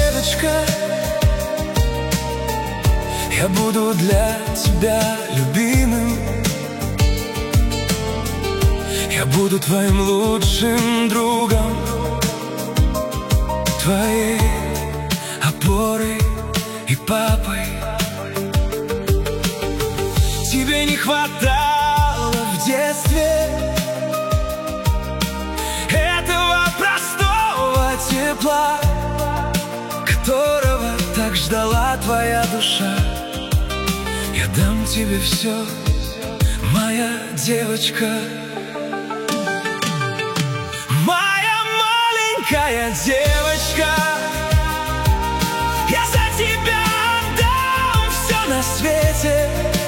деточка, я буду для тебя любимым. Я буду твоим лучшим другом, твоей опорой и папой. Тебе не хватало в детстве этого простого тепла, которого так ждала твоя душа. Я дам тебе все, моя девочка. Моя маленькая девочка, я за тебя отдам все на свете.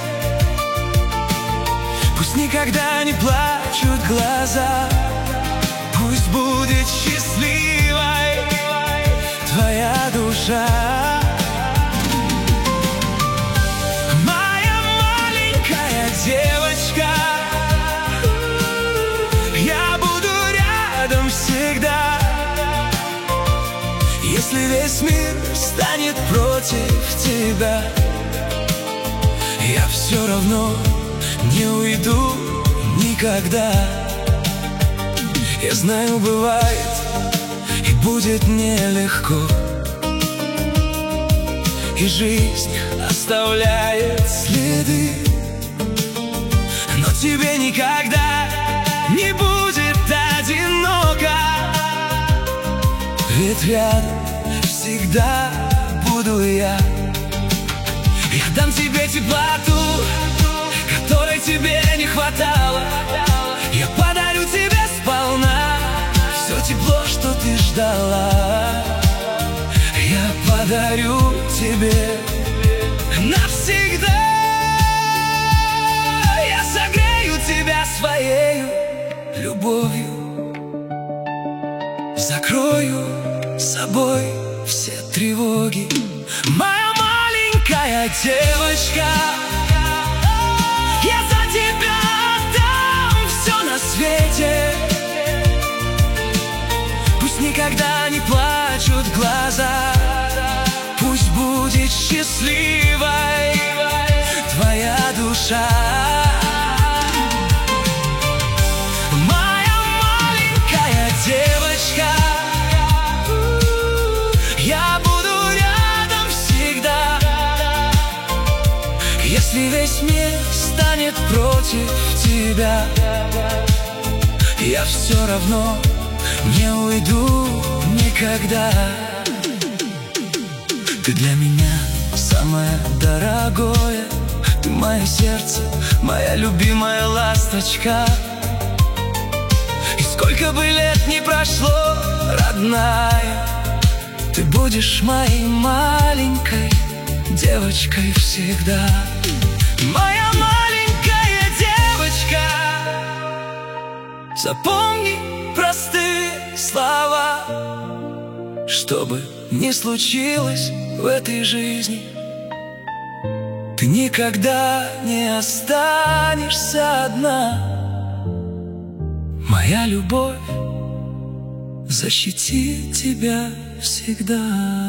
Пусть никогда не плачут глаза, пусть будет счастливой твоя душа. Моя маленькая девочка, я буду рядом всегда. Если весь мир станет против тебя, я все равно не уйду никогда. Я знаю, бывает и будет нелегко, и жизнь оставляет следы, но тебе никогда не будет одиноко, ведь рядом всегда буду я. Я дам тебе теплоту, которой тебе не хватало. Я подарю тебе сполна все тепло, что ты ждала. Я подарю тебе навсегда. Я согрею тебя своей любовью, закрою собой все тревоги. Моя маленькая девочка, я за тебя отдам все на свете. Пусть никогда не плачут глаза, пусть будет счастливой твоя душа. Моя маленькая девочка, я буду рядом всегда. Если весь мир станет против тебя, я все равно не уйду никогда. Ты для меня самое дорогое, ты мое сердце, моя любимая ласточка. И сколько бы лет ни прошло, родная, ты будешь моей маленькой девочкой всегда. Моя маленькая девочка, запомни простые слова. Что бы ни случилось в этой жизни, ты никогда не останешься одна. Моя любовь защитит тебя всегда.